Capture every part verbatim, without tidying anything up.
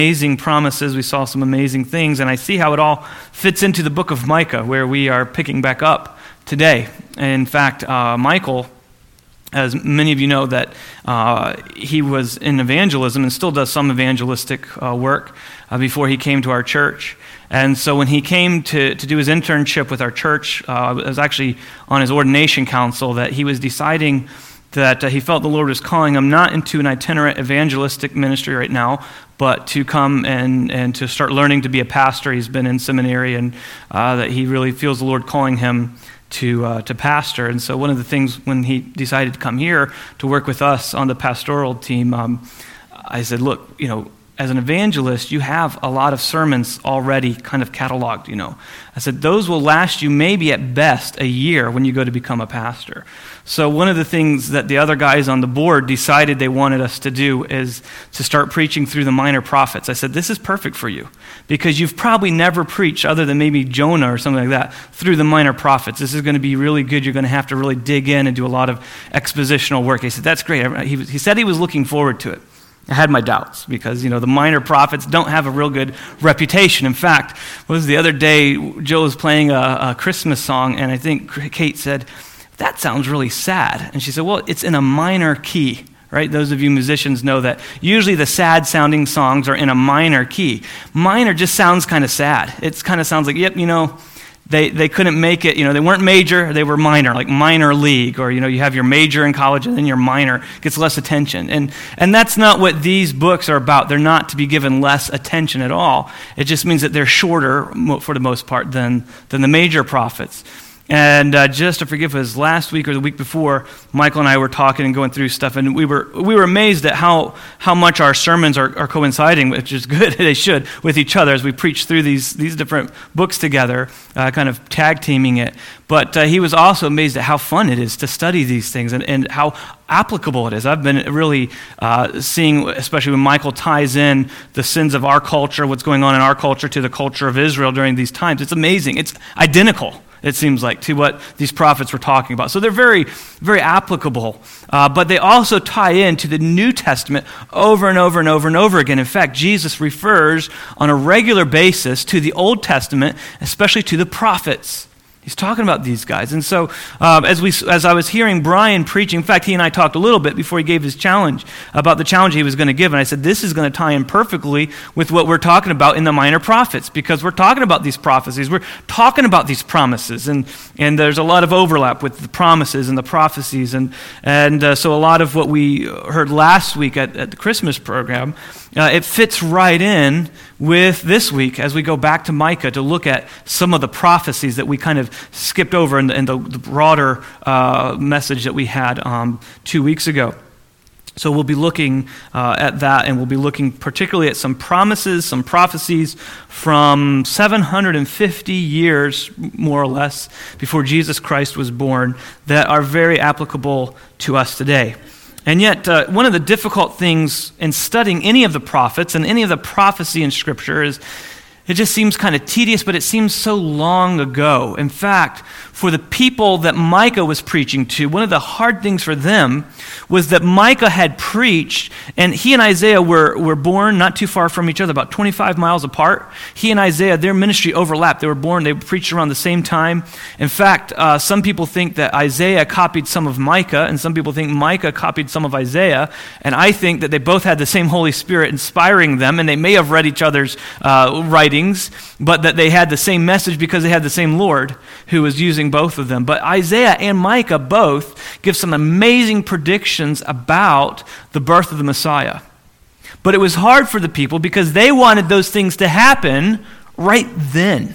amazing promises. We saw some amazing things, and I see how it all fits into the book of Micah, where we are picking back up today. In fact, uh, Michael, as many of you know, that uh, he was in evangelism and still does some evangelistic uh, work uh, before he came to our church. And so when he came to, to do his internship with our church, uh, it was actually on his ordination council that he was deciding that uh, he felt the Lord was calling him not into an itinerant evangelistic ministry right now, but to come and, and to start learning to be a pastor. He's been in seminary, and uh, that he really feels the Lord calling him to uh, to pastor. And so one of the things when he decided to come here to work with us on the pastoral team, um, I said, look, you know, as an evangelist, you have a lot of sermons already kind of cataloged, you know. I said, those will last you maybe at best a year when you go to become a pastor. So one of the things that the other guys on the board decided they wanted us to do is to start preaching through the minor prophets. I said, this is perfect for you because you've probably never preached, other than maybe Jonah or something like that, through the minor prophets. This is going to be really good. You're going to have to really dig in and do a lot of expositional work. He said, that's great. He, he said he was looking forward to it. I had my doubts because, you know, the minor prophets don't have a real good reputation. In fact, what was the other day, Joe was playing a, a Christmas song, and I think Kate said, that sounds really sad. And she said, well, it's in a minor key, right? Those of you musicians know that usually the sad-sounding songs are in a minor key. Minor just sounds kind of sad. It kind of sounds like, yep, you know, They they couldn't make it, you know, they weren't major, they were minor, like minor league, or, you know, you have your major in college and then your minor gets less attention. And and that's not what these books are about. They're not to be given less attention at all. It just means that they're shorter, for the most part, than, than the major prophets. And uh, just to forgive us, last week or the week before, Michael and I were talking and going through stuff, and we were we were amazed at how how much our sermons are, are coinciding, which is good. They should, with each other as we preach through these these different books together, uh, kind of tag teaming it. But uh, he was also amazed at how fun it is to study these things and, and how applicable it is. I've been really uh, seeing, especially when Michael ties in the sins of our culture, what's going on in our culture, to the culture of Israel during these times. It's amazing. It's identical, it seems like, to what these prophets were talking about. So they're very, very applicable. Uh, but they also tie into the New Testament over and over and over and over again. In fact, Jesus refers on a regular basis to the Old Testament, especially to the prophets. He's talking about these guys. And so uh, as we, as I was hearing Brian preaching, in fact, he and I talked a little bit before he gave his challenge about the challenge he was going to give. And I said, this is going to tie in perfectly with what we're talking about in the minor prophets, because we're talking about these prophecies. We're talking about these promises. And, and there's a lot of overlap with the promises and the prophecies. And, and uh, so a lot of what we heard last week at, at the Christmas program, uh, it fits right in with this week as we go back to Micah to look at some of the prophecies that we kind of skipped over in the, in the, the broader uh, message that we had um, two weeks ago. So we'll be looking uh, at that, and we'll be looking particularly at some promises, some prophecies from seven hundred fifty years, more or less, before Jesus Christ was born that are very applicable to us today. And yet, uh, one of the difficult things in studying any of the prophets and any of the prophecy in Scripture is it just seems kind of tedious, but it seems so long ago. In fact, for the people that Micah was preaching to, one of the hard things for them was that Micah had preached, and he and Isaiah were, were born not too far from each other, about twenty-five miles apart. He and Isaiah, their ministry overlapped. They were born, they preached around the same time. In fact, uh, some people think that Isaiah copied some of Micah, and some people think Micah copied some of Isaiah, and I think that they both had the same Holy Spirit inspiring them, and they may have read each other's uh, writings, but that they had the same message because they had the same Lord who was using both of them. But Isaiah and Micah both give some amazing predictions about the birth of the Messiah. But it was hard for the people because they wanted those things to happen right then.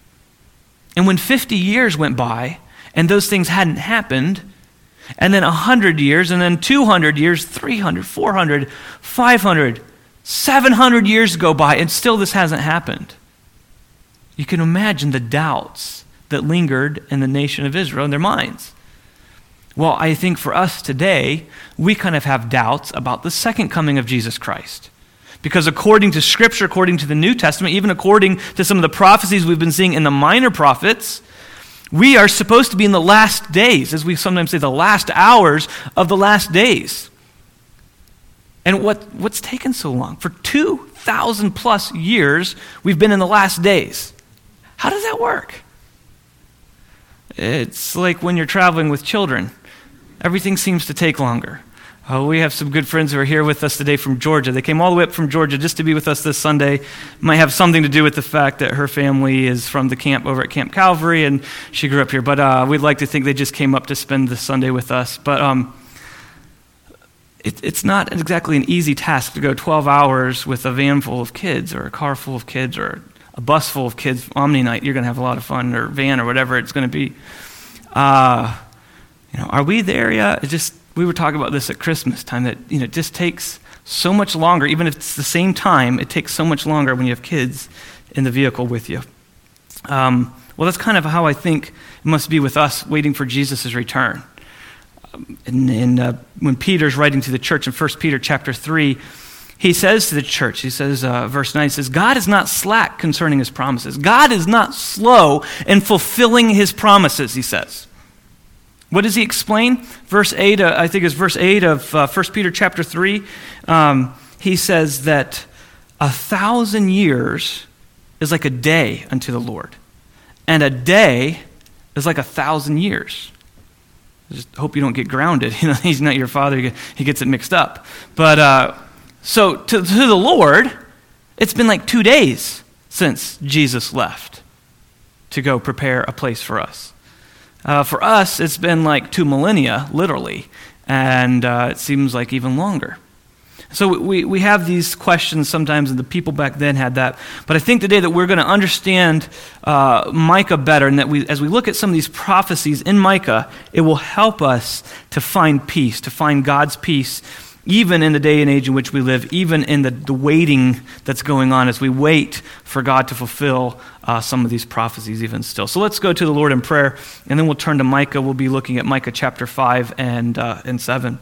And when fifty years went by and those things hadn't happened, and then one hundred years, and then two hundred years, three hundred, four hundred, five hundred, seven hundred years go by, and still this hasn't happened. You can imagine the doubts that lingered in the nation of Israel in their minds. Well, I think for us today, we kind of have doubts about the second coming of Jesus Christ. Because according to Scripture, according to the New Testament, even according to some of the prophecies we've been seeing in the minor prophets, we are supposed to be in the last days, as we sometimes say, the last hours of the last days. And what, what's taken so long? For two thousand plus years, we've been in the last days. How does that work? It's like when you're traveling with children. Everything seems to take longer. Uh, we have some good friends who are here with us today from Georgia. They came all the way up from Georgia just to be with us this Sunday. Might have something to do with the fact that her family is from the camp over at Camp Calvary, and she grew up here. But uh, we'd like to think they just came up to spend the Sunday with us. But um, it, it's not exactly an easy task to go twelve hours with a van full of kids or a car full of kids or a bus full of kids. Omni night, you're going to have a lot of fun, or van or whatever it's going to be. Uh, you know, are we there yet? It just We were talking about this at Christmas time, that, you know, it just takes so much longer. Even if it's the same time, it takes so much longer when you have kids in the vehicle with you. Um, well, that's kind of how I think it must be with us waiting for Jesus' return. Um, and and uh, when Peter's writing to the church in First Peter chapter three, he says to the church, he says, uh, verse nine, he says, God is not slack concerning his promises. God is not slow in fulfilling his promises, he says. What does he explain? Verse eight, uh, I think it's verse eight of uh, First Peter chapter three. Um, he says that a thousand years is like a day unto the Lord, and a day is like a thousand years. I just hope you don't get grounded. You know, he's not your father. He gets it mixed up. But uh, so to, to the Lord, it's been like two days since Jesus left to go prepare a place for us. Uh, for us, it's been like two millennia, literally, and uh, it seems like even longer. So we, we have these questions sometimes, and the people back then had that. But I think today that we're going to understand uh, Micah better, and that we, as we look at some of these prophecies in Micah, it will help us to find peace, to find God's peace, even in the day and age in which we live, even in the, the waiting that's going on as we wait for God to fulfill uh, some of these prophecies even still. So let's go to the Lord in prayer, and then we'll turn to Micah. We'll be looking at Micah chapter five and, uh, and seven.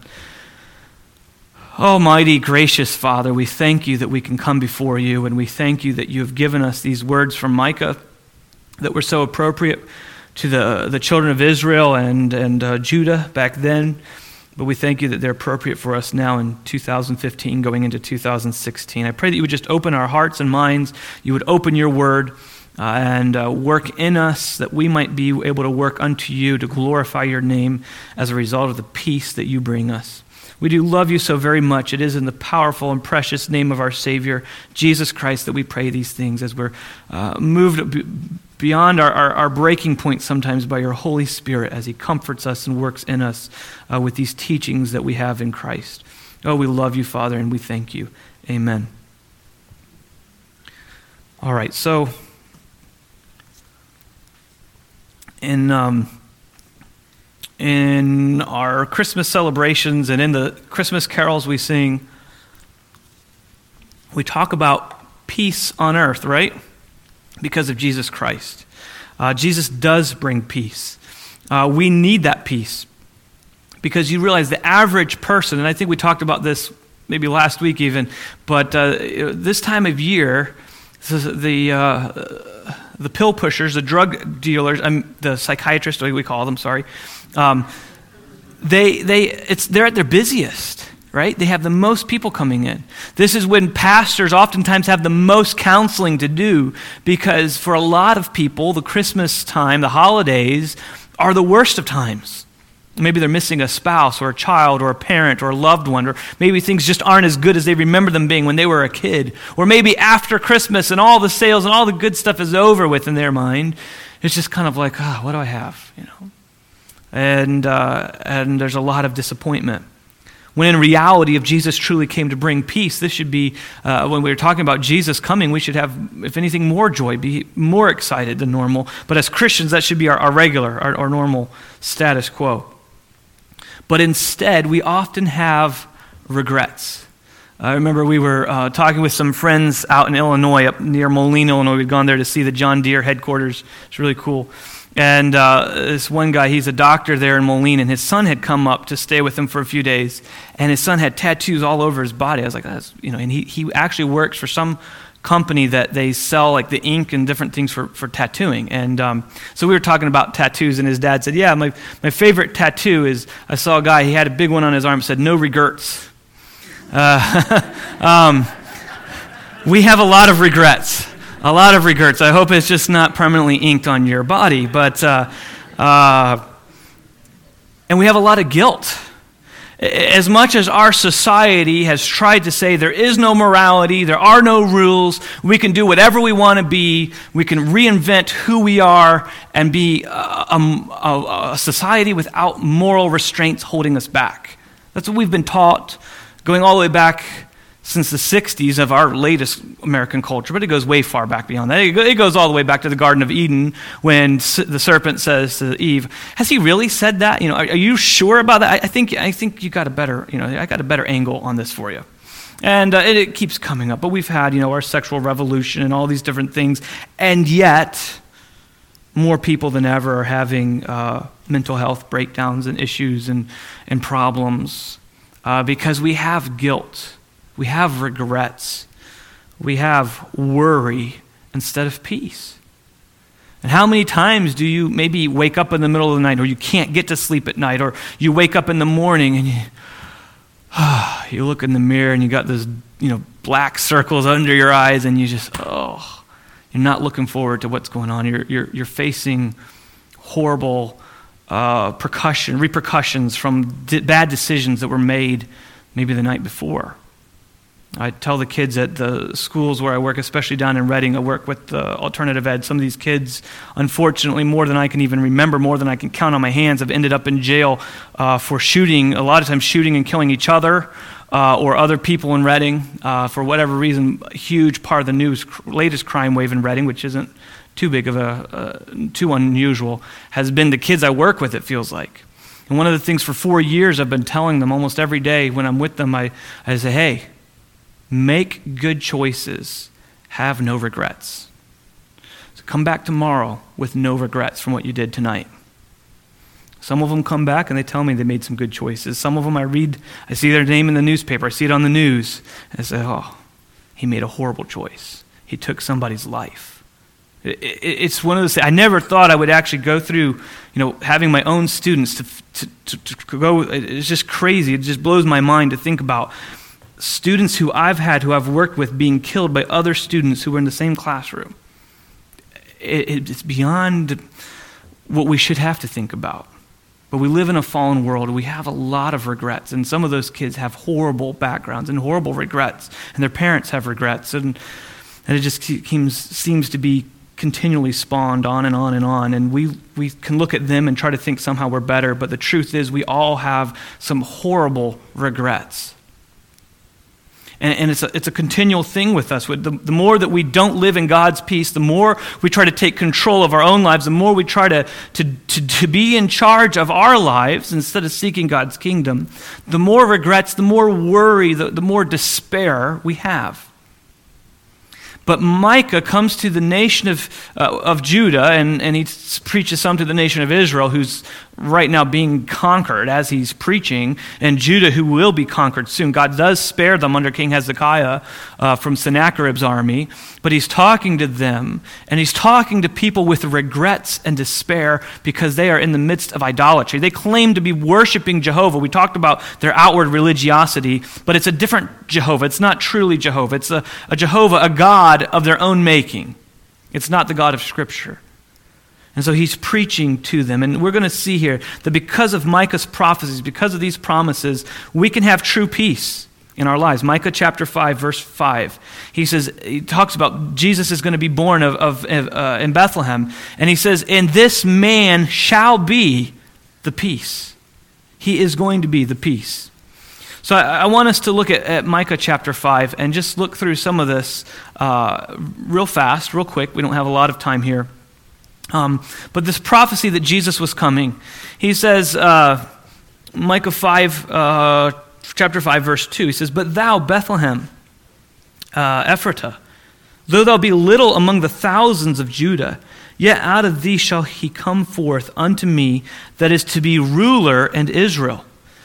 Almighty, gracious Father, we thank you that we can come before you, and we thank you that you have given us these words from Micah that were so appropriate to the, the children of Israel and, and uh, Judah back then. But we thank you that they're appropriate for us now in two thousand fifteen, going into two thousand sixteen. I pray that you would just open our hearts and minds. You would open your word uh, and uh, work in us, that we might be able to work unto you to glorify your name as a result of the peace that you bring us. We do love you so very much. It is in the powerful and precious name of our Savior, Jesus Christ, that we pray these things as we're uh, moved beyond our, our, our breaking point sometimes by your Holy Spirit as he comforts us and works in us uh, with these teachings that we have in Christ. Oh, we love you, Father, and we thank you. Amen. All right, so in... Um, In our Christmas celebrations and in the Christmas carols we sing, we talk about peace on earth, right? Because of Jesus Christ. Uh, Jesus does bring peace. Uh, we need that peace because you realize the average person, and I think we talked about this maybe last week even, but uh, this time of year, the uh, the pill pushers, the drug dealers, um, the psychiatrists, we call them, sorry, Um, they they it's they're at their busiest, right? They have the most people coming in. This is when pastors oftentimes have the most counseling to do, because for a lot of people, the Christmas time, the holidays, are the worst of times. Maybe they're missing a spouse or a child or a parent or a loved one, or maybe things just aren't as good as they remember them being when they were a kid. Or maybe after Christmas and all the sales and all the good stuff is over with in their mind, it's just kind of like, ah, oh, what do I have, you know? And uh, and there's a lot of disappointment. When in reality, if Jesus truly came to bring peace, this should be, uh, when we're talking about Jesus coming, we should have, if anything, more joy, be more excited than normal. But as Christians, that should be our, our regular, our, our normal status quo. But instead, we often have regrets. I remember we were uh, talking with some friends out in Illinois, up near Moline, Illinois. We'd gone there to see the John Deere headquarters. It's really cool. And uh, this one guy, he's a doctor there in Moline, and his son had come up to stay with him for a few days, and his son had tattoos all over his body. I was like, that's, you know, and he, he actually works for some company that they sell like the ink and different things for, for tattooing. And um, so we were talking about tattoos, and his dad said, yeah, my, my favorite tattoo is, I saw a guy, he had a big one on his arm, said, no regrets. Uh, um, we have a lot of regrets. A lot of regrets. I hope it's just not permanently inked on your body, but uh, uh, and we have a lot of guilt. As much as our society has tried to say there is no morality, there are no rules, we can do whatever we want to be, we can reinvent who we are and be a, a, a society without moral restraints holding us back. That's what we've been taught, going all the way back since the sixties of our latest American culture, but it goes way far back beyond that. It goes all the way back to the Garden of Eden when the serpent says to Eve, "Has he really said that? You know, are, are you sure about that? I, I think I think you got a better, you know, I got a better angle on this for you." And uh, it, it keeps coming up. But we've had, you know, our sexual revolution and all these different things, and yet more people than ever are having uh, mental health breakdowns and issues and and problems uh, because we have guilt. We have regrets. We have worry instead of peace. And how many times do you maybe wake up in the middle of the night, or you can't get to sleep at night, or you wake up in the morning and you, you look in the mirror and you got those, you know, black circles under your eyes, and you just, oh, you're not looking forward to what's going on. You're you're, you're facing horrible uh, percussion, repercussions from di- bad decisions that were made maybe the night before. I tell the kids at the schools where I work, especially down in Reading, I work with the alternative ed. Some of these kids, unfortunately, more than I can even remember, more than I can count on my hands, have ended up in jail uh, for shooting, a lot of times shooting and killing each other uh, or other people in Reading. Uh, for whatever reason, a huge part of the news, latest crime wave in Reading, which isn't too big of a, uh, too unusual, has been the kids I work with, it feels like. And one of the things for four years I've been telling them almost every day when I'm with them, I, I say, hey, make good choices. Have no regrets. So come back tomorrow with no regrets from what you did tonight. Some of them come back and they tell me they made some good choices. Some of them I read, I see their name in the newspaper, I see it on the news, and I say, oh, he made a horrible choice. He took somebody's life. It, it, it's one of those things. I never thought I would actually go through, you know, having my own students to, to, to, to go. It's just crazy. It just blows my mind to think about students who I've had, who I've worked with, being killed by other students who were in the same classroom. It, it's beyond what we should have to think about. But we live in a fallen world, and we have a lot of regrets. And some of those kids have horrible backgrounds and horrible regrets, and their parents have regrets. And, and it just seems, seems to be continually spawned on and on and on. And we, we can look at them and try to think somehow we're better, but the truth is we all have some horrible regrets. And, and it's a, it's a continual thing with us. The, the more that we don't live in God's peace, the more we try to take control of our own lives, the more we try to, to, to, to be in charge of our lives instead of seeking God's kingdom, the more regrets, the more worry, the, the more despair we have. But Micah comes to the nation of uh, of Judah, and, and he preaches some to the nation of Israel, who's right now being conquered as he's preaching, and Judah, who will be conquered soon. God does spare them under King Hezekiah uh, from Sennacherib's army, but he's talking to them, and he's talking to people with regrets and despair because they are in the midst of idolatry. They claim to be worshiping Jehovah. We talked about their outward religiosity, but it's a different Jehovah. It's not truly Jehovah. It's a, a Jehovah, a God of their own making. It's not the God of Scripture. And so he's preaching to them. And we're going to see here that because of Micah's prophecies, because of these promises, we can have true peace in our lives. Micah chapter five, verse five. He says, he talks about Jesus is going to be born of, of uh, in Bethlehem. And he says, and this man shall be the peace. He is going to be the peace. So I, I want us to look at, at Micah chapter five and just look through some of this uh, real fast, real quick. We don't have a lot of time here. Um, but this prophecy that Jesus was coming, he says, uh, Micah five, uh, chapter five, verse two, he says, but thou, Bethlehem, uh, Ephratah, though thou be little among the thousands of Judah, yet out of thee shall he come forth unto me that is to be ruler in Israel.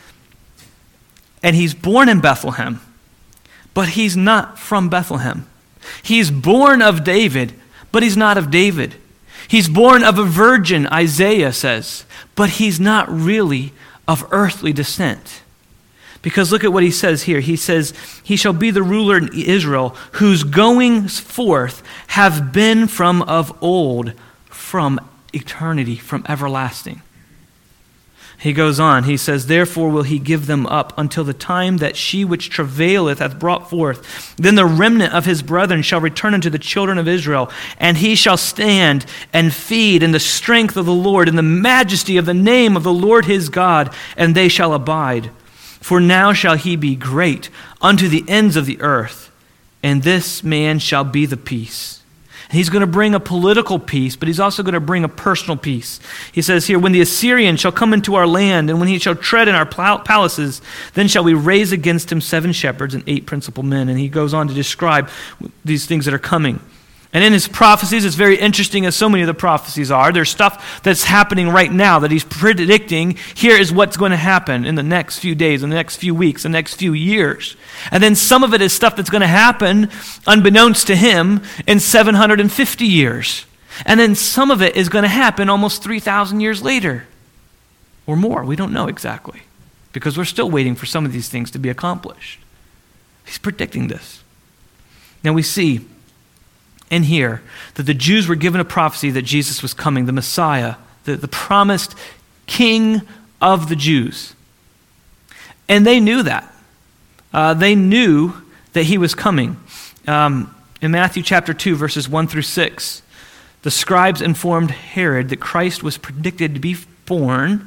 And he's born in Bethlehem, but he's not from Bethlehem. He's born of David, but he's not of David. He's born of a virgin, Isaiah says, but he's not really of earthly descent. Because look at what he says here. He says, he shall be the ruler in Israel, whose goings forth have been from of old, from eternity, from everlasting. He goes on, he says, therefore will he give them up until the time that she which travaileth hath brought forth. Then the remnant of his brethren shall return unto the children of Israel, and he shall stand and feed in the strength of the Lord, in the majesty of the name of the Lord his God, and they shall abide. For now shall he be great unto the ends of the earth, and this man shall be the peace. He's going to bring a political peace, but he's also going to bring a personal peace. He says here, when the Assyrian shall come into our land, and when he shall tread in our palaces, then shall we raise against him seven shepherds and eight principal men. And he goes on to describe these things that are coming. And in his prophecies, it's very interesting, as so many of the prophecies are. There's stuff that's happening right now that he's predicting. Here is what's going to happen in the next few days, in the next few weeks, the next few years. And then some of it is stuff that's going to happen unbeknownst to him in seven hundred fifty years. And then some of it is going to happen almost three thousand years later or more. We don't know exactly, because we're still waiting for some of these things to be accomplished. He's predicting this. Now we see in here that the Jews were given a prophecy that Jesus was coming, the Messiah, the, the promised King of the Jews. And they knew that. Uh, they knew that he was coming. Um, in Matthew chapter two, verses one through six, the scribes informed Herod that Christ was predicted to be born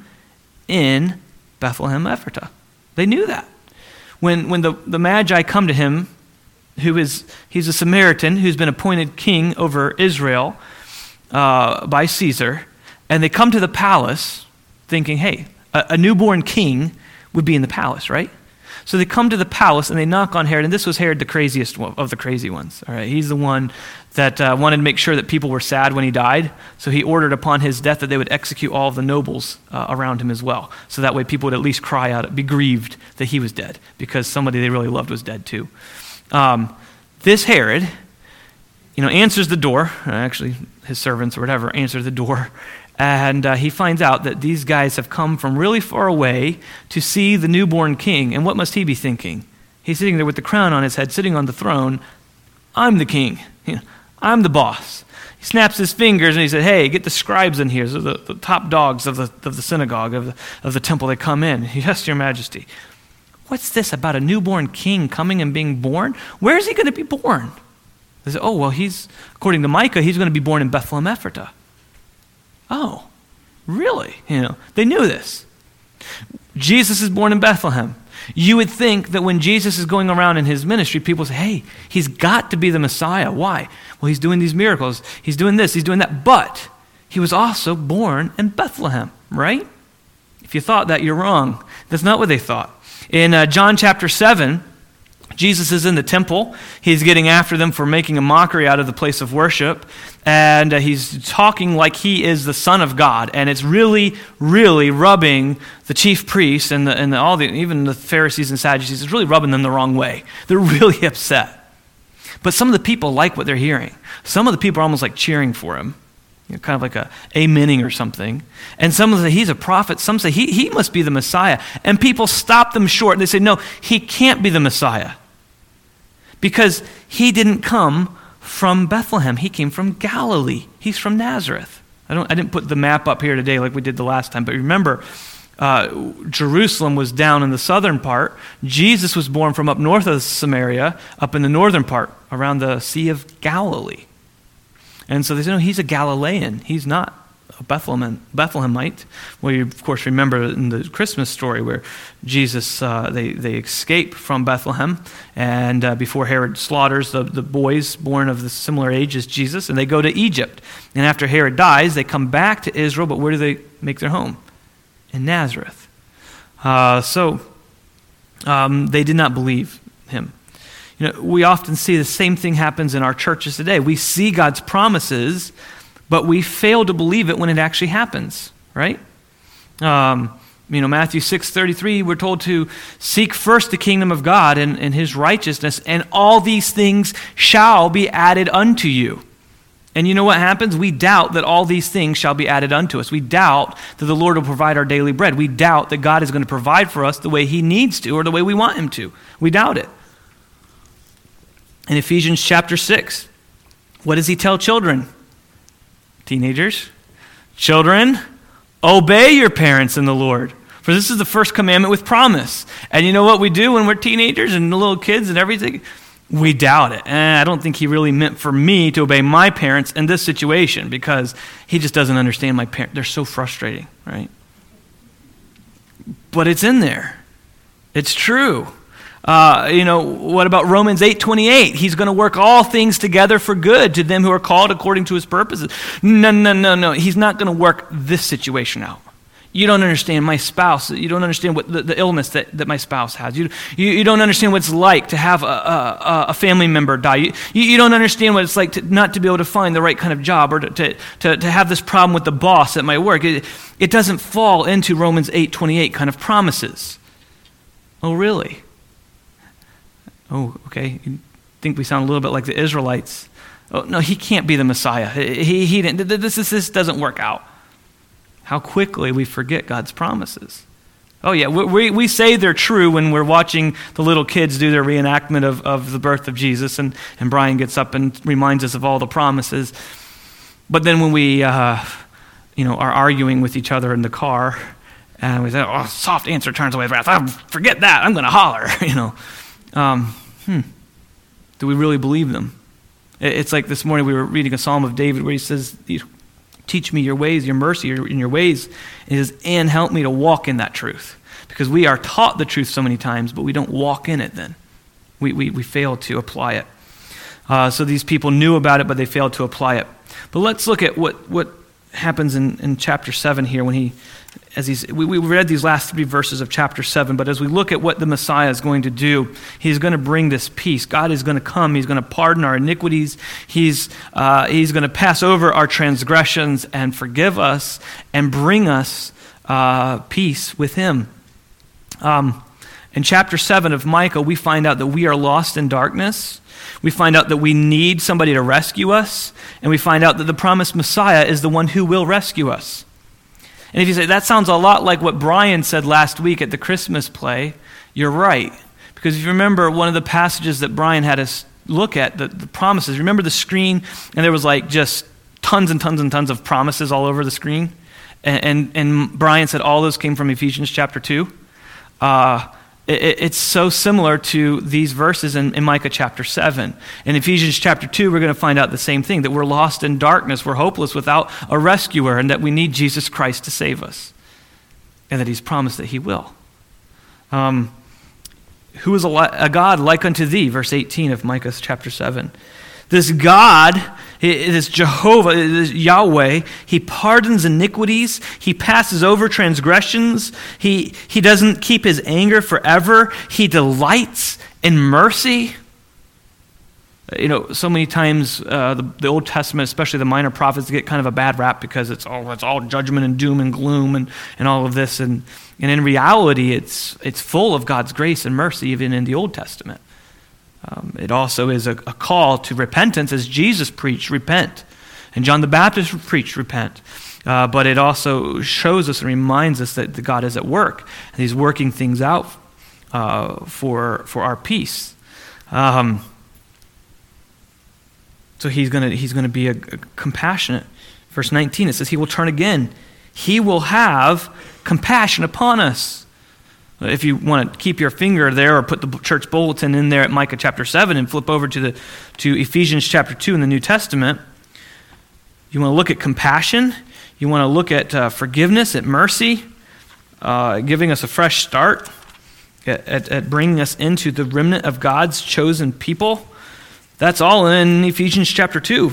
in Bethlehem Ephratah. They knew that. When, when the, the Magi come to him, who is, he's a Samaritan who's been appointed king over Israel uh, by Caesar, and they come to the palace thinking, hey, a, a newborn king would be in the palace, right? So they come to the palace and they knock on Herod, and this was Herod, the craziest of the crazy ones. All right, he's the one that uh, wanted to make sure that people were sad when he died, so he ordered upon his death that they would execute all of the nobles uh, around him as well, so that way people would at least cry out, be grieved that he was dead, because somebody they really loved was dead too. Um, this Herod, you know, answers the door. Actually, his servants or whatever answer the door, and uh, he finds out that these guys have come from really far away to see the newborn king. And what must he be thinking? He's sitting there with the crown on his head, sitting on the throne. I'm the king. You know, I'm the boss. He snaps his fingers and he said, "Hey, get the scribes in here, so the, the top dogs of the of the synagogue of the of the temple. They come in. Yes, Your Majesty." What's this about a newborn king coming and being born? Where is he going to be born? They say, oh, well, he's, according to Micah, he's going to be born in Bethlehem Ephratah. Oh, really? You know, they knew this. Jesus is born in Bethlehem. You would think that when Jesus is going around in his ministry, people say, hey, he's got to be the Messiah. Why? Well, he's doing these miracles. He's doing this. He's doing that. But he was also born in Bethlehem, right? If you thought that, you're wrong. That's not what they thought. In uh, John chapter seven, Jesus is in the temple. He's getting after them for making a mockery out of the place of worship. And uh, he's talking like he is the Son of God. And it's really, really rubbing the chief priests and, the, and the, all the, even the Pharisees and Sadducees, it's really rubbing them the wrong way. They're really upset. But some of the people like what they're hearing. Some of the people are almost like cheering for him. You know, kind of like a amening or something. And some say he's a prophet. Some say he, he must be the Messiah. And people stop them short. And they say, no, he can't be the Messiah. Because he didn't come from Bethlehem. He came from Galilee. He's from Nazareth. I don't. I didn't put the map up here today like we did the last time. But remember, uh, Jerusalem was down in the southern part. Jesus was born from up north of Samaria, up in the northern part, around the Sea of Galilee. And so they say, no, he's a Galilean. He's not a Bethlehem, Bethlehemite. Well, you, of course, remember in the Christmas story where Jesus, uh, they, they escape from Bethlehem, and uh, before Herod slaughters the, the boys born of the similar age as Jesus, and they go to Egypt. And after Herod dies, they come back to Israel, but where do they make their home? In Nazareth. Uh, so um, they did not believe him. You know, we often see the same thing happens in our churches today. We see God's promises, but we fail to believe it when it actually happens, right? Um, you know, Matthew six thirty-three, we're told to seek first the kingdom of God and, and his righteousness, and all these things shall be added unto you. And you know what happens? We doubt that all these things shall be added unto us. We doubt that the Lord will provide our daily bread. We doubt that God is going to provide for us the way he needs to or the way we want him to. We doubt it. In Ephesians chapter six, what does he tell children? Teenagers, children, obey your parents in the Lord. For this is the first commandment with promise. And you know what we do when we're teenagers and little kids and everything? We doubt it. Eh, I don't think he really meant for me to obey my parents in this situation because he just doesn't understand my parents. They're so frustrating, right? But it's in there. It's true. Uh, you know, what about Romans eight twenty-eight? He's going to work all things together for good to them who are called according to his purposes. No, no, no, no. He's not going to work this situation out. You don't understand my spouse. You don't understand what the, the illness that, that my spouse has. You, you you don't understand what it's like to have a, a, a family member die. You, you don't understand what it's like to not to be able to find the right kind of job or to, to, to, to have this problem with the boss at my work. It, it doesn't fall into Romans eight twenty-eight kind of promises. Oh, really? Oh, okay. You think we sound a little bit like the Israelites. Oh, no, he can't be the Messiah. He, he didn't. This, this, this doesn't work out. How quickly we forget God's promises. Oh yeah, we, we say they're true when we're watching the little kids do their reenactment of, of the birth of Jesus, and, and Brian gets up and reminds us of all the promises. But then when we uh, you know, are arguing with each other in the car, and we say, oh, soft answer turns away wrath. Oh, forget that, I'm going to holler. you know, um, hmm. Do we really believe them? It's like this morning we were reading a Psalm of David where he says, teach me your ways, your mercy in your ways. And he says, and help me to walk in that truth. Because we are taught the truth so many times, but we don't walk in it then. We we, we fail to apply it. Uh, so these people knew about it, but they failed to apply it. But let's look at what, what happens in, in chapter seven here when he, as he's, we, we read these last three verses of chapter seven, but as we look at what the Messiah is going to do, he's going to bring this peace. God is going to come. He's going to pardon our iniquities. He's, uh, he's going to pass over our transgressions and forgive us and bring us uh, peace with him. Um, in chapter seven of Micah, we find out that we are lost in darkness. We find out that we need somebody to rescue us. And we find out that the promised Messiah is the one who will rescue us. And if you say, that sounds a lot like what Brian said last week at the Christmas play, you're right. Because if you remember one of the passages that Brian had us look at, the, the promises, remember the screen? And there was like just tons and tons and tons of promises all over the screen. And, and, and Brian said all those came from Ephesians chapter two. Uh, it, it's so similar to these verses in, in Micah chapter seven. In Ephesians chapter two, we're going to find out the same thing, that we're lost in darkness, we're hopeless without a rescuer, and that we need Jesus Christ to save us. And that he's promised that he will. Um, who is a, a God like unto thee? Verse eighteen of Micah chapter seven. This God, this Jehovah, this Yahweh, he pardons iniquities, he passes over transgressions, he, he doesn't keep his anger forever, he delights in mercy. You know, so many times uh, the, the Old Testament, especially the minor prophets, get kind of a bad rap because it's all it's all judgment and doom and gloom and, and all of this. And, and in reality, it's it's full of God's grace and mercy even in the Old Testament. Um, it also is a, a call to repentance, as Jesus preached, repent. And John the Baptist preached, repent. Uh, but it also shows us and reminds us that God is at work. And he's working things out uh, for, for our peace. Um, so he's going to he's going to be a, a compassionate. Verse nineteen, it says, he will turn again. He will have compassion upon us. If you want to keep your finger there or put the church bulletin in there at Micah chapter seven and flip over to the to Ephesians chapter two in the New Testament, you want to look at compassion, you want to look at uh, forgiveness, at mercy, uh, giving us a fresh start, at, at, at bringing us into the remnant of God's chosen people. That's all in Ephesians chapter two.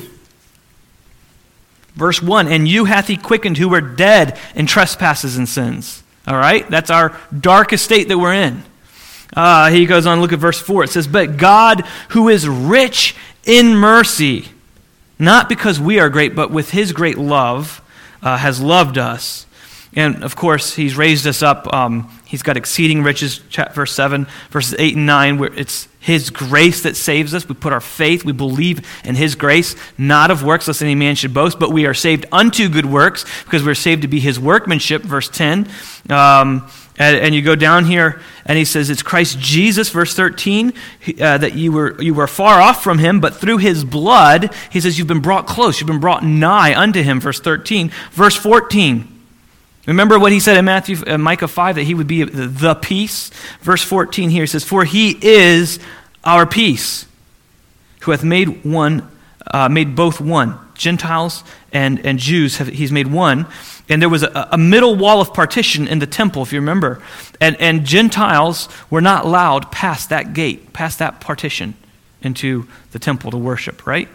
Verse one, and you hath he quickened who were dead in trespasses and sins. All right, that's our darkest state that we're in. Uh, he goes on, look at verse four. It says, but God, who is rich in mercy, not because we are great, but with his great love, uh, has loved us. And of course, he's raised us up. Um, he's got exceeding riches, verse seven, verses eight and nine, where it's His grace that saves us. We put our faith, we believe in His grace, not of works, lest any man should boast, but we are saved unto good works, because we're saved to be His workmanship, verse ten. Um, and, and you go down here, and he says, it's Christ Jesus, verse thirteen, uh, that you were you were far off from Him, but through His blood, he says, you've been brought close, you've been brought nigh unto Him, verse thirteen. Verse fourteen, remember what he said in Matthew, uh, Micah five, that He would be the peace? Verse fourteen here, he says, for He is our peace, who hath made one, uh, made both one. Gentiles and, and Jews, have, He's made one. And there was a, a middle wall of partition in the temple, if you remember. And, and Gentiles were not allowed past that gate, past that partition into the temple to worship, right?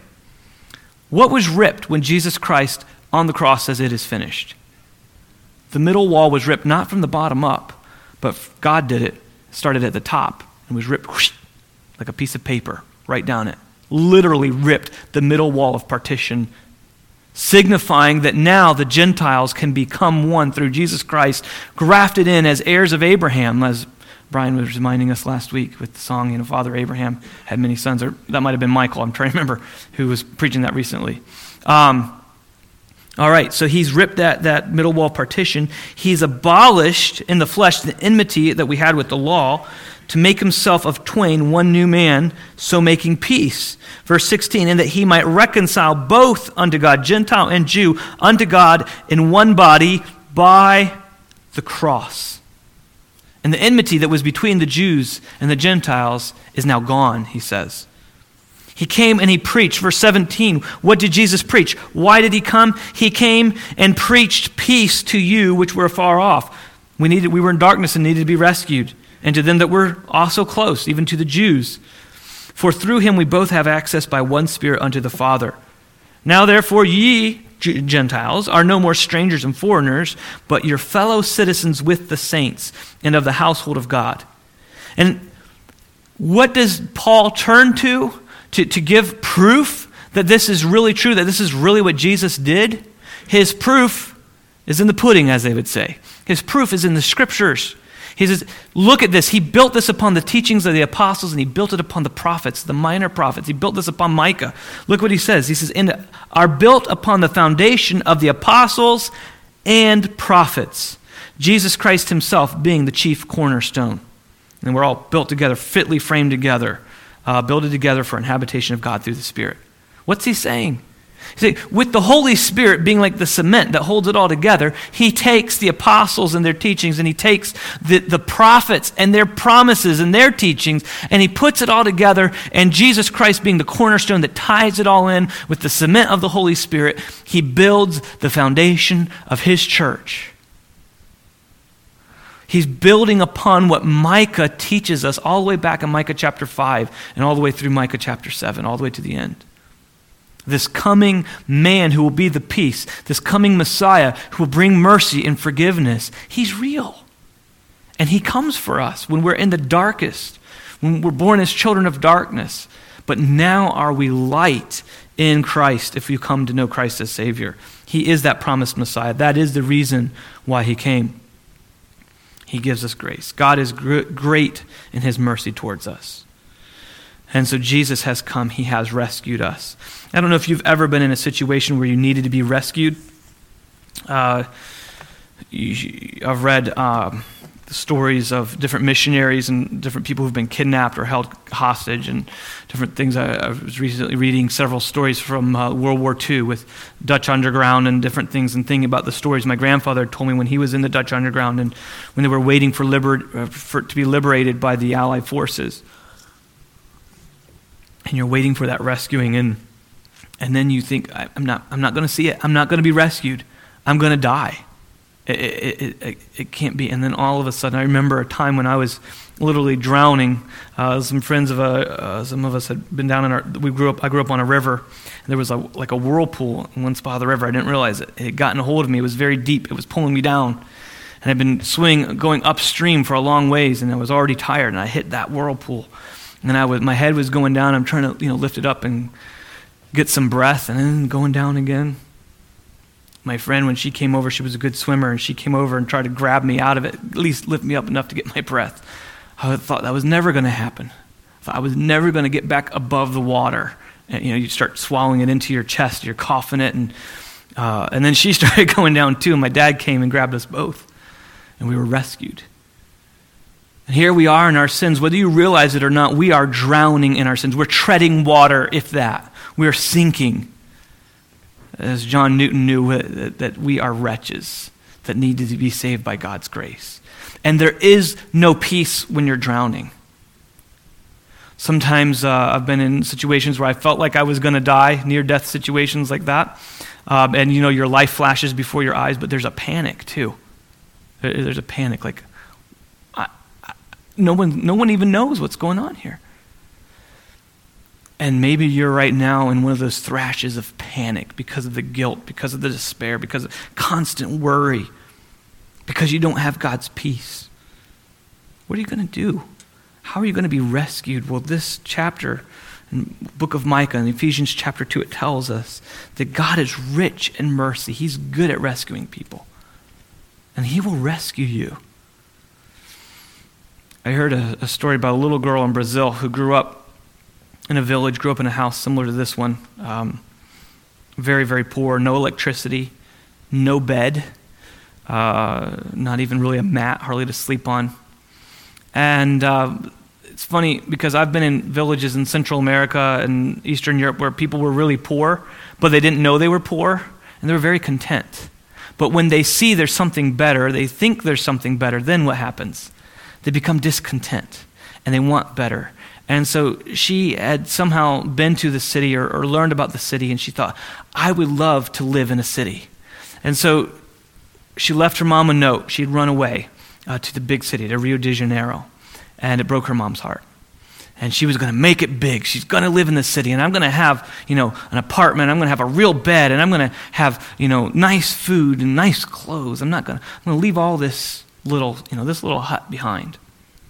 What was ripped when Jesus Christ on the cross says it is finished? The middle wall was ripped not from the bottom up, but God did it, started at the top, and was ripped whoosh, like a piece of paper right down it. Literally ripped the middle wall of partition, signifying that now the Gentiles can become one through Jesus Christ, grafted in as heirs of Abraham, as Brian was reminding us last week with the song, you know, Father Abraham had many sons, or that might have been Michael, I'm trying to remember, who was preaching that recently. Um, all right, so He's ripped that, that middle wall partition. He's abolished in the flesh the enmity that we had with the law, to make Himself of twain one new man, so making peace. Verse sixteen, and that He might reconcile both unto God, Gentile and Jew, unto God in one body by the cross. And the enmity that was between the Jews and the Gentiles is now gone, he says. He came and He preached. Verse seventeen, what did Jesus preach? Why did He come? He came and preached peace to you which were afar off. We needed, we were in darkness and needed to be rescued. And to them that were also close, even to the Jews. For through Him we both have access by one Spirit unto the Father. Now therefore ye, Gentiles, are no more strangers and foreigners, but your fellow citizens with the saints and of the household of God. And what does Paul turn to, to, to give proof that this is really true, that this is really what Jesus did? His proof is in the pudding, as they would say. His proof is in the Scriptures. He says, look at this. He built this upon the teachings of the apostles, and He built it upon the prophets, the minor prophets. He built this upon Micah. Look what he says. He says, and are built upon the foundation of the apostles and prophets, Jesus Christ Himself being the chief cornerstone. And we're all built together, fitly framed together, uh, builded together for an habitation of God through the Spirit. What's he saying? See, with the Holy Spirit being like the cement that holds it all together, He takes the apostles and their teachings, and He takes the, the prophets and their promises and their teachings, and He puts it all together, and Jesus Christ being the cornerstone that ties it all in with the cement of the Holy Spirit, He builds the foundation of His church. He's building upon what Micah teaches us all the way back in Micah chapter five and all the way through Micah chapter seven, all the way to the end. This coming man who will be the peace, this coming Messiah who will bring mercy and forgiveness, He's real. And He comes for us when we're in the darkest, when we're born as children of darkness. But now are we light in Christ if we come to know Christ as Savior. He is that promised Messiah. That is the reason why He came. He gives us grace. God is gr- great in His mercy towards us. And so Jesus has come. He has rescued us. I don't know if you've ever been in a situation where you needed to be rescued. Uh, you, I've read uh, the stories of different missionaries and different people who've been kidnapped or held hostage and different things. I, I was recently reading several stories from uh, World War Two with Dutch Underground and different things, and thinking about the stories my grandfather told me when he was in the Dutch Underground and when they were waiting for, liber- for to be liberated by the Allied forces. And you're waiting for that rescuing, and and then you think, I'm not I'm not going to see it. I'm not going to be rescued. I'm going to die. It, it, it, it can't be. And then all of a sudden, I remember a time when I was literally drowning. Uh, some friends of uh, uh, some of us had been down in our. We grew up. I grew up on a river. And there was a like a whirlpool in one spot of the river. I didn't realize it. It had gotten a hold of me. It was very deep. It was pulling me down. And I'd been swimming, going upstream for a long ways, and I was already tired. And I hit that whirlpool. And I was, my head was going down. I'm trying to, you know, lift it up and get some breath, and then going down again. My friend, when she came over, she was a good swimmer, and she came over and tried to grab me out of it, at least lift me up enough to get my breath. I thought that was never going to happen. I thought I was never going to get back above the water. And, you know, you start swallowing it into your chest, you're coughing it, and uh, and then she started going down too, and my dad came and grabbed us both, and we were rescued. And here we are in our sins. Whether you realize it or not, we are drowning in our sins. We're treading water, if that. We are sinking. As John Newton knew, that we are wretches that need to be saved by God's grace. And there is no peace when you're drowning. Sometimes uh, I've been in situations where I felt like I was going to die, near-death situations like that. Um, and, you know, your life flashes before your eyes, but there's a panic, too. There, there's a panic, like, I, I, no one, no one even knows what's going on here. And maybe you're right now in one of those thrashes of panic because of the guilt, because of the despair, because of constant worry, because you don't have God's peace. What are you going to do? How are you going to be rescued? Well, this chapter in the book of Micah, in Ephesians chapter two, it tells us that God is rich in mercy. He's good at rescuing people. And he will rescue you. I heard a, a story about a little girl in Brazil who grew up in a village, grew up in a house similar to this one. Um, very, very poor, no electricity, no bed, uh, not even really a mat, hardly to sleep on. And uh, it's funny because I've been in villages in Central America and Eastern Europe where people were really poor, but they didn't know they were poor, and they were very content. But when they see there's something better, they think there's something better, then what happens? They become discontent, and they want better. And so she had somehow been to the city or, or learned about the city, and she thought, I would love to live in a city. And so she left her mom a note. She'd run away uh, to the big city, to Rio de Janeiro, and it broke her mom's heart. And she was going to make it big. She's going to live in the city, and I'm going to have, you know, an apartment. I'm going to have a real bed, and I'm going to have, you know, nice food and nice clothes. I'm not going to, I'm going to leave all this little, you know, this little hut behind.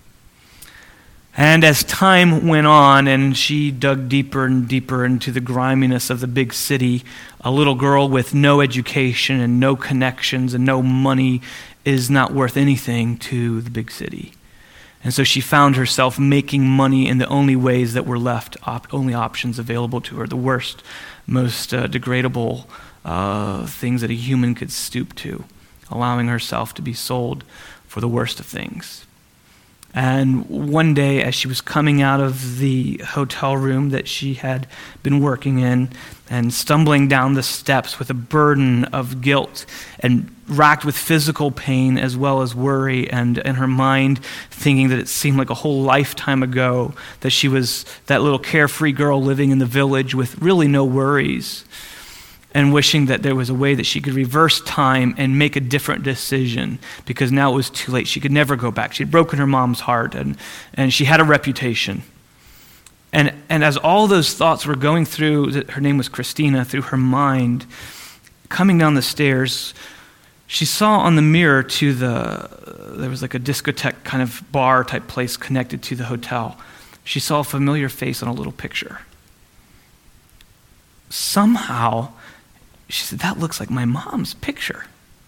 And as time went on and she dug deeper and deeper into the griminess of the big city, a little girl with no education and no connections and no money is not worth anything to the big city. And so she found herself making money in the only ways that were left, op- only options available to her, the worst, most uh, degradable uh, things that a human could stoop to, allowing herself to be sold for the worst of things. And one day, as she was coming out of the hotel room that she had been working in and stumbling down the steps with a burden of guilt and racked with physical pain as well as worry, and in her mind thinking that it seemed like a whole lifetime ago that she was that little carefree girl living in the village with really no worries, and wishing that there was a way that she could reverse time and make a different decision, because now it was too late. She could never go back. She had broken her mom's heart, and, and she had a reputation. And and as all those thoughts were going through, her name was Christina, through her mind, coming down the stairs, she saw on the mirror to the, there was like a discotheque kind of bar type place connected to the hotel. She saw a familiar face on a little picture. Somehow, she said, that looks like my mom's picture.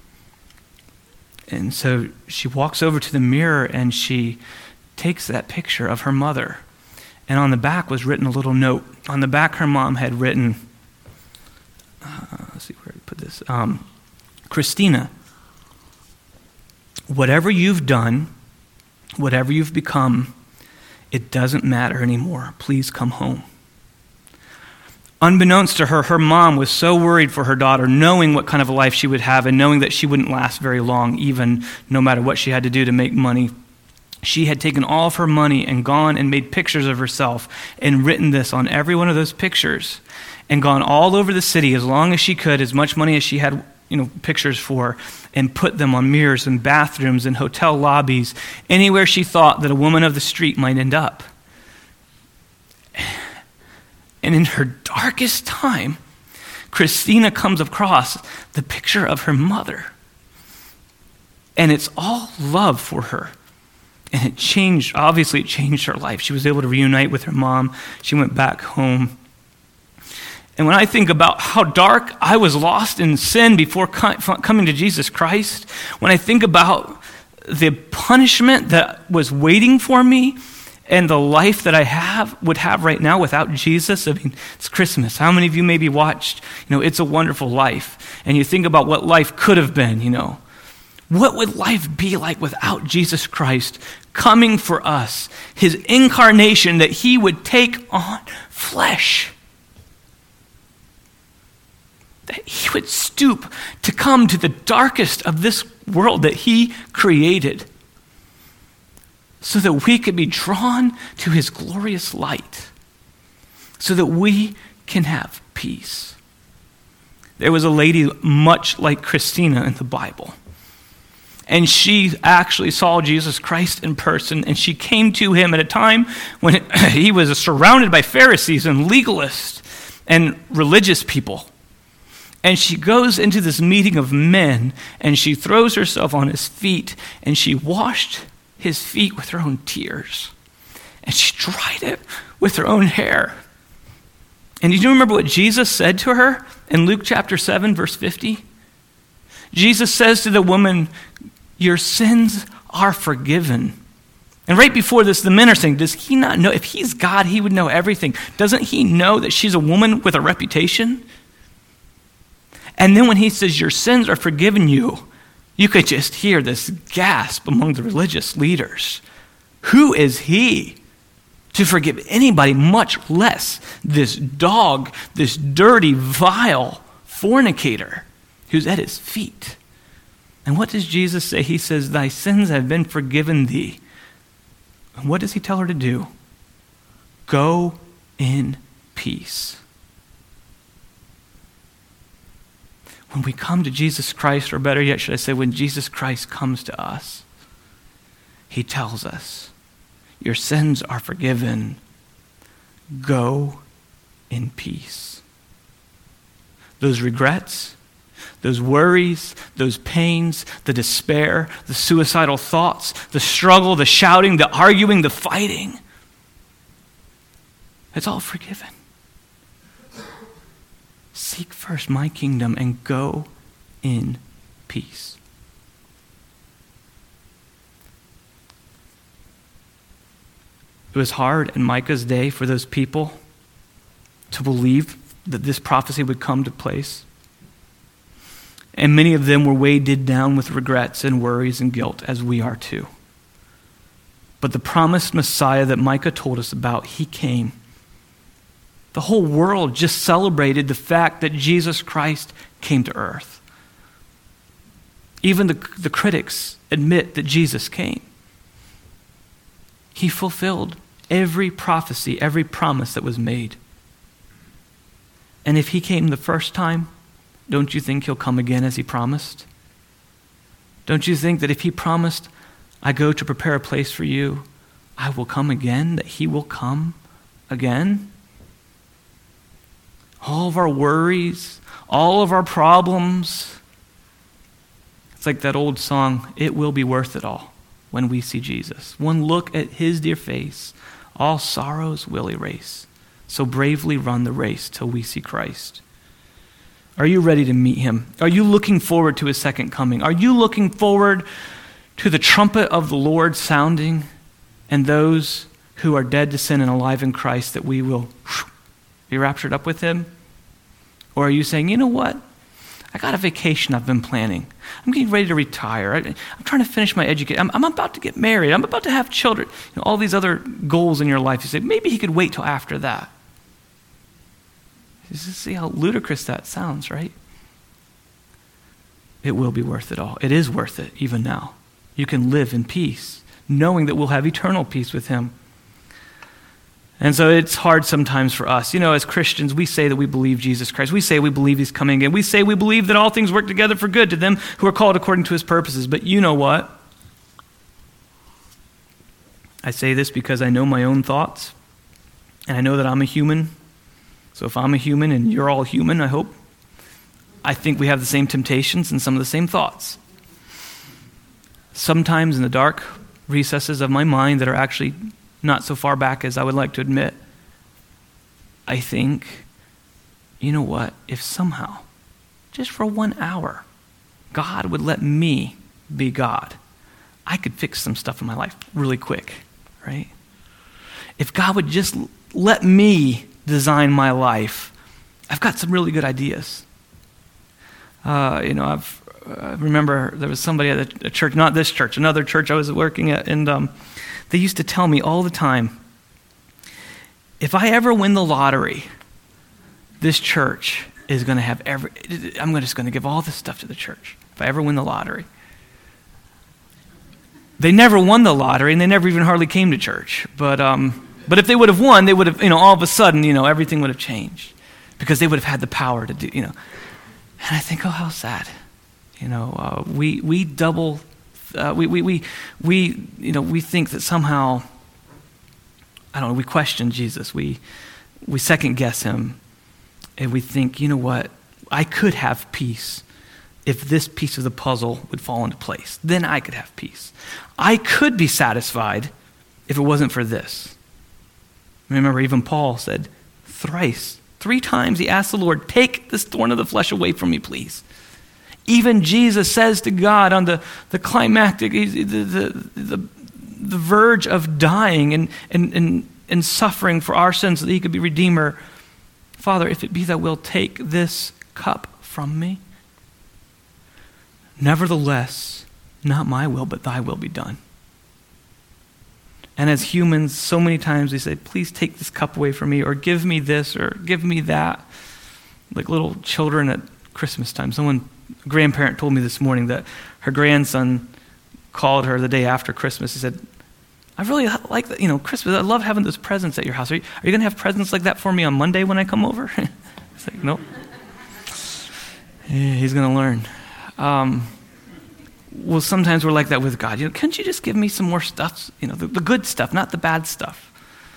And so she walks over to the mirror and she takes that picture of her mother. And on the back was written a little note. On the back, her mom had written, uh, let's see where to put this. Um, Christina, whatever you've done, whatever you've become, it doesn't matter anymore. Please come home. Unbeknownst to her, her mom was so worried for her daughter, knowing what kind of a life she would have and knowing that she wouldn't last very long, even no matter what she had to do to make money. She had taken all of her money and gone and made pictures of herself and written this on every one of those pictures and gone all over the city as long as she could, as much money as she had, you know, pictures for, and put them on mirrors and bathrooms and hotel lobbies, anywhere she thought that a woman of the street might end up. And in her darkest time, Christina comes across the picture of her mother. And it's all love for her. And it changed, obviously it changed her life. She was able to reunite with her mom. She went back home. And when I think about how dark I was lost in sin before coming to Jesus Christ, when I think about the punishment that was waiting for me, and the life that I have would have right now without Jesus. I mean, it's Christmas. How many of you maybe watched, you know, It's a Wonderful Life, and you think about what life could have been, you know. What would life be like without Jesus Christ coming for us, his incarnation, that he would take on flesh? That he would stoop to come to the darkest of this world that he created so that we could be drawn to his glorious light, so that we can have peace. There was a lady much like Christina in the Bible, and she actually saw Jesus Christ in person, and she came to him at a time when he was surrounded by Pharisees and legalists and religious people. And she goes into this meeting of men, and she throws herself on his feet, and she washed his feet with her own tears. And she dried it with her own hair. And do you remember what Jesus said to her in Luke chapter seven, verse fifty? Jesus says to the woman, "Your sins are forgiven." And right before this, the men are saying, does he not know? If he's God, he would know everything. Doesn't he know that she's a woman with a reputation? And then when he says, your sins are forgiven you, you could just hear this gasp among the religious leaders. Who is he to forgive anybody, much less this dog, this dirty, vile fornicator who's at his feet? And what does Jesus say? He says, thy sins have been forgiven thee. And what does he tell her to do? Go in peace. When we come to Jesus Christ, or better yet, should I say, when Jesus Christ comes to us, he tells us, your sins are forgiven. Go in peace. Those regrets, those worries, those pains, the despair, the suicidal thoughts, the struggle, the shouting, the arguing, the fighting, it's all forgiven. Seek first my kingdom and go in peace. It was hard in Micah's day for those people to believe that this prophecy would come to place. And many of them were weighted down with regrets and worries and guilt, as we are too. But the promised Messiah that Micah told us about, he came. The whole world just celebrated the fact that Jesus Christ came to earth. Even the, the critics admit that Jesus came. He fulfilled every prophecy, every promise that was made. And if he came the first time, don't you think he'll come again as he promised? Don't you think that if he promised, I go to prepare a place for you, I will come again, that he will come again? All of our worries, all of our problems. It's like that old song, it will be worth it all when we see Jesus. One look at his dear face, all sorrows will erase. So bravely run the race till we see Christ. Are you ready to meet him? Are you looking forward to his second coming? Are you looking forward to the trumpet of the Lord sounding, and those who are dead to sin and alive in Christ, that we will be raptured up with him? Or are you saying, you know what? I got a vacation I've been planning. I'm getting ready to retire. I, I'm trying to finish my education. I'm, I'm about to get married. I'm about to have children. You know, all these other goals in your life. You say, maybe he could wait till after that. You see how ludicrous that sounds, right? It will be worth it all. It is worth it, even now. You can live in peace, knowing that we'll have eternal peace with him. And so it's hard sometimes for us. You know, as Christians, we say that we believe Jesus Christ. We say we believe he's coming again. We say we believe that all things work together for good to them who are called according to his purposes. But you know what? I say this because I know my own thoughts, and I know that I'm a human. So if I'm a human and you're all human, I hope, I think we have the same temptations and some of the same thoughts. Sometimes in the dark recesses of my mind that are actually not so far back as I would like to admit, I think, you know what, if somehow, just for one hour, God would let me be God, I could fix some stuff in my life really quick, right? if God would just let me design my life, I've got some really good ideas. Uh, you know, I've, I remember there was somebody at a church, not this church, another church I was working at, and um, they used to tell me all the time, if I ever win the lottery, this church is going to have every, I'm just going to give all this stuff to the church. If I ever win the lottery. They never won the lottery, and they never even hardly came to church. But um, but if they would have won, they would have, you know, all of a sudden, you know, everything would have changed. Because they would have had the power to do, you know. And I think, oh, how sad. You know, uh, we we double, uh, we, we, we, we, you know, we think that somehow, I don't know, we question Jesus. We we second guess him. And we think, you know what, I could have peace if this piece of the puzzle would fall into place. Then I could have peace. I could be satisfied if it wasn't for this. Remember, even Paul said thrice, three times he asked the Lord, take this thorn of the flesh away from me, please. Even Jesus says to God on the, the climactic, the, the, the, the verge of dying and, and, and, and suffering for our sins so that he could be Redeemer, Father, if it be thy will, take this cup from me. Nevertheless, not my will, but thy will be done. And as humans, so many times we say, please take this cup away from me, or give me this, or give me that. Like little children at Christmas time. Someone, a grandparent told me this morning that her grandson called her the day after Christmas. He said, I really like that, you know, Christmas. I love having those presents at your house. Are you, are you going to have presents like that for me on Monday when I come over? It's like, nope. Yeah, he's going to learn. Um, well, sometimes we're like that with God. You know, can't you just give me some more stuff? You know, the, the good stuff, not the bad stuff.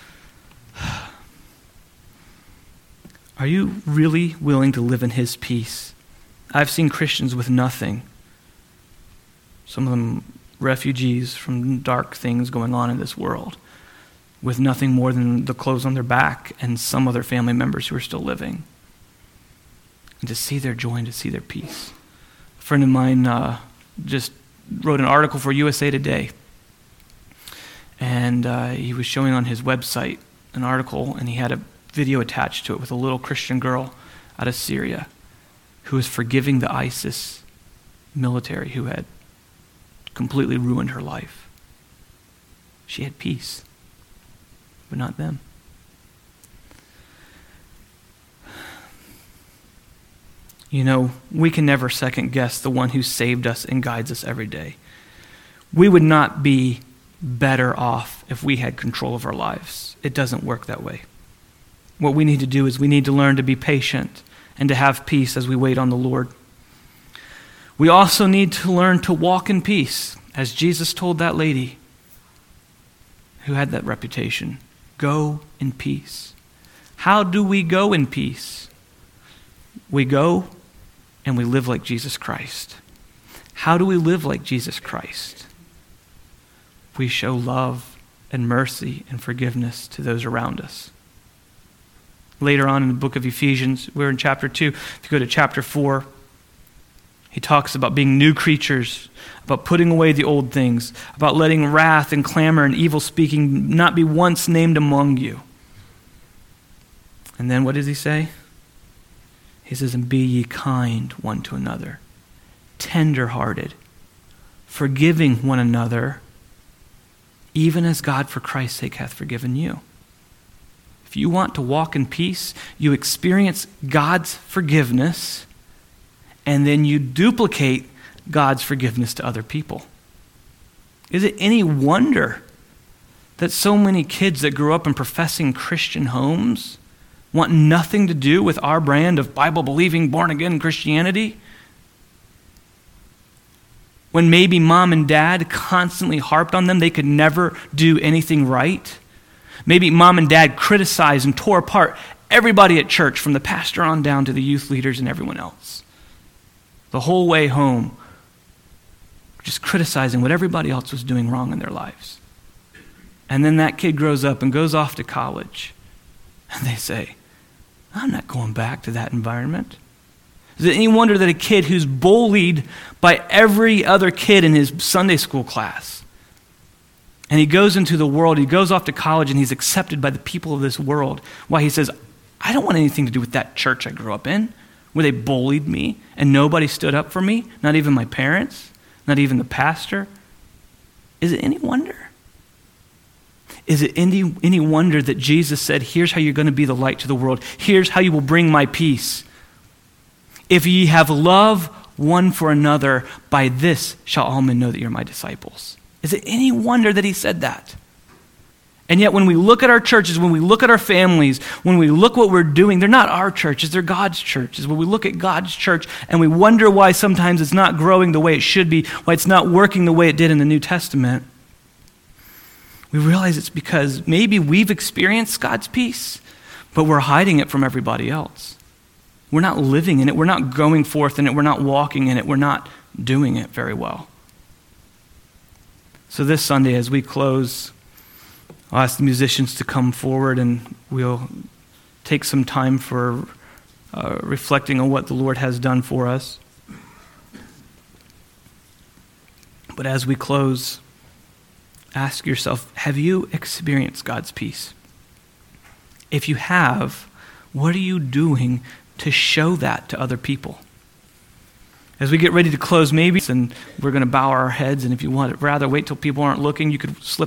Are you really willing to live in his peace? I've seen Christians with nothing. Some of them refugees from dark things going on in this world, with nothing more than the clothes on their back and some of their family members who are still living. And to see their joy and to see their peace. A friend of mine uh, just wrote an article for U S A Today. And uh, he was showing on his website an article, and he had a video attached to it with a little Christian girl out of Syria who was forgiving the ISIS military who had completely ruined her life. She had peace, but not them. You know, we can never second guess the one who saved us and guides us every day. We would not be better off if we had control of our lives. It doesn't work that way. What we need to do is we need to learn to be patient and to have peace as we wait on the Lord. We also need to learn to walk in peace, as Jesus told that lady who had that reputation. Go in peace. How do we go in peace? We go and we live like Jesus Christ. How do we live like Jesus Christ? We show love and mercy and forgiveness to those around us. Later on in the book of Ephesians, we're in chapter two. If you go to chapter four, he talks about being new creatures, about putting away the old things, about letting wrath and clamor and evil speaking not be once named among you. And then what does he say? He says, and be ye kind one to another, tender-hearted, forgiving one another, even as God for Christ's sake hath forgiven you. If you want to walk in peace, you experience God's forgiveness, and then you duplicate God's forgiveness to other people. Is it any wonder that so many kids that grew up in professing Christian homes want nothing to do with our brand of Bible-believing, born-again Christianity? When maybe mom and dad constantly harped on them, they could never do anything right. Maybe mom and dad criticized and tore apart everybody at church, from the pastor on down to the youth leaders and everyone else. The whole way home, just criticizing what everybody else was doing wrong in their lives. And then that kid grows up and goes off to college, and they say, I'm not going back to that environment. Is it any wonder that a kid who's bullied by every other kid in his Sunday school class And he goes into the world, he goes off to college, and he's accepted by the people of this world. Why? He says, I don't want anything to do with that church I grew up in, where they bullied me and nobody stood up for me, not even my parents, not even the pastor. Is it any wonder? Is it any, any wonder that Jesus said, here's how you're going to be the light to the world. Here's how you will bring my peace. If ye have love one for another, by this shall all men know that you're my disciples. Is it any wonder that he said that? And yet when we look at our churches, when we look at our families, when we look what we're doing, they're not our churches, they're God's churches. When we look at God's church and we wonder why sometimes it's not growing the way it should be, why it's not working the way it did in the New Testament, we realize it's because maybe we've experienced God's peace, but we're hiding it from everybody else. We're not living in it, we're not going forth in it, we're not walking in it, we're not doing it very well. So this Sunday as we close, I'll ask the musicians to come forward and we'll take some time for uh, reflecting on what the Lord has done for us. But as we close, ask yourself, have you experienced God's peace? If you have, what are you doing to show that to other people? As we get ready to close, maybe, and we're going to bow our heads, and if you want to rather wait till people aren't looking, you could slip